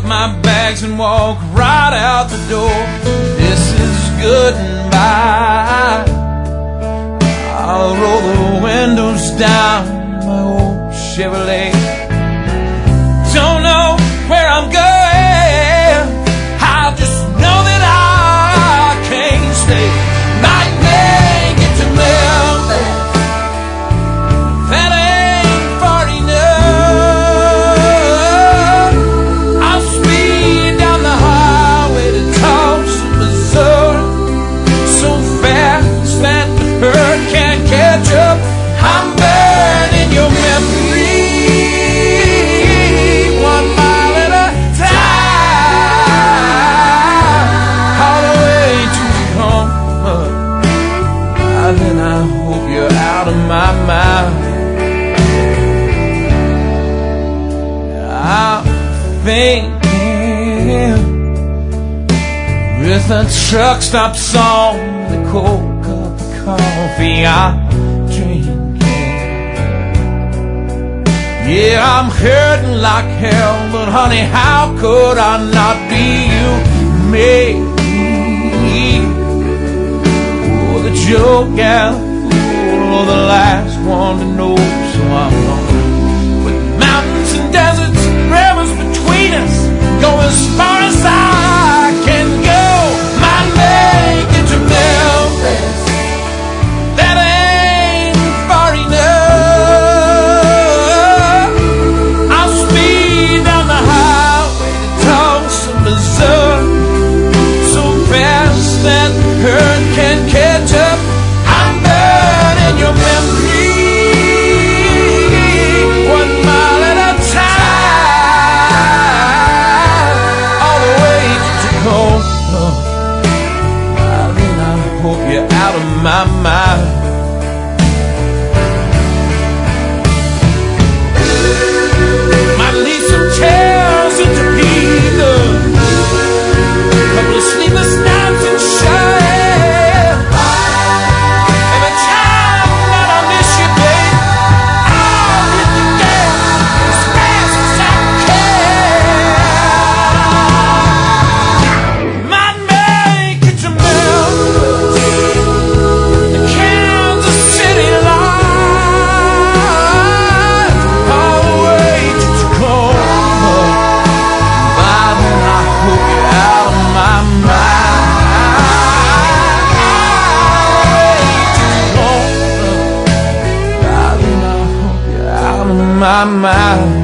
my bags and walk right out the door. This is goodbye. I'll roll the windows down my old Chevrolet. Don't know where I'm going, I just know that I can't stay. Might make it to Memphis, that ain't far enough. I'll speed down the highway to Tulsa, Missouri, so fast that the herd can't catch up. I'm burning your memory, 1 mile at a time, all the way to home. And then I hope you're out of my mind. I'm thinking with a truck stop song, the cold cup of coffee I'm drinking. Yeah, I'm hurting like hell, but honey, how could I not be? You made me the joke and fool, the last one to know. So I'm gonna, with mountains and deserts and rivers between us, go as far as I can go. Might make it to Memphis, that ain't far enough. I'll speed down the highway to Tulsa, Missouri, so fast that herd can't catch up. I'm burning your memory, 1 mile at a time, all the way to Tacoma. Then I hope you're out of my mind. Might leave some tears in Topeka, couple of sleepless nights in Cheyenne. Every time that I miss you, babe, I'll hit the gas as fast as I can. Might make it to Memphis, the Kansas City line, all the way to Tacoma. By then I hope you're out of my mind. By then I hope you're out of my mind.